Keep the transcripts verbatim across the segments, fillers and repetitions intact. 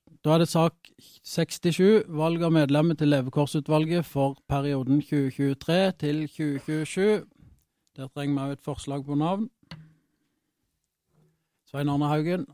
Da er det sak sekstisju, valg av medlemmer til levekårsutvalget for perioden tjue tjuetre til tjue tjuesju. Der trenger vi et forslag på navn. Svein Arne Haugen.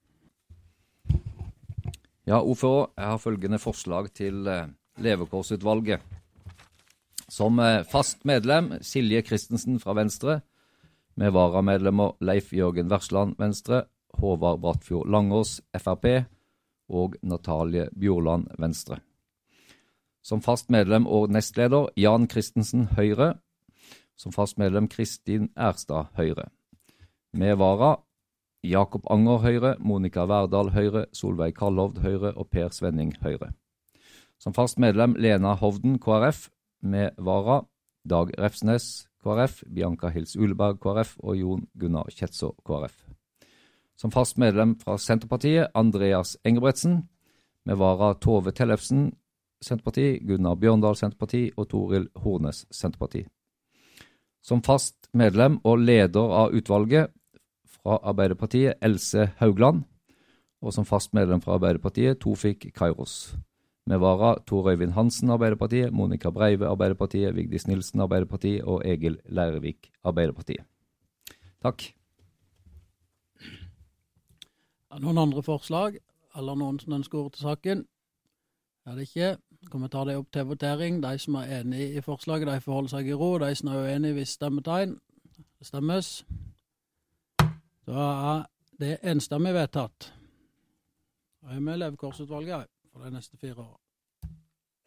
Ja, ordfører, jeg har følgende forslag til eh, levekårsutvalget. Som eh, fast medlem, Silje Kristensen fra Venstre, med varamedlemmer Leif Jørgen Versland, Venstre, Håvard Brattfjord Langås, F R P, og Natalie Bjorland, Venstre. Som fast medlem og nestleder, Jan Kristensen, Høyre. Som fast medlem, Kristin Erstad, Høyre. Med vara, Jakob Anger, Høyre, Monika Verdal, Høyre, Solveig Kallhovd, Høyre og Per Svenning, Høyre. Som fast medlem, Lena Hovden, K R F. Med vara, Dag Refsnes, K R F, Bianca Hils Uleberg, K R F og Jon Gunnar Kjetso, K R F. Som fast medlem fra Senterpartiet, Andreas Engebretsen. Med vara, Tove Tellefsen, Senterparti, Gunnar Bjørndal, Senterparti og Toril Hornes, Senterparti. Som fast medlem og leder av utvalget fra Arbeiderpartiet, Else Haugland. Og som fast medlem fra Arbeiderpartiet, Tofik Kairos. Med vara, Tor Øyvind Hansen, Arbeiderpartiet, Monika Breive, Arbeiderpartiet, Vigdis Nilsen, Arbeiderpartiet og Egil Leirvik, Arbeiderpartiet. Takk. Er det noen andre forslag, eller noen som ønsker ordet til saken? Er det ikke? Kan vi ta det opp til votering. De som er enige i forslaget, de forholder seg i ro. De som er uenige hvis stemmetegn. Det stemmes. Da er det enstemmig vedtatt. Og jeg er med levekårsutvalget for de neste fire år.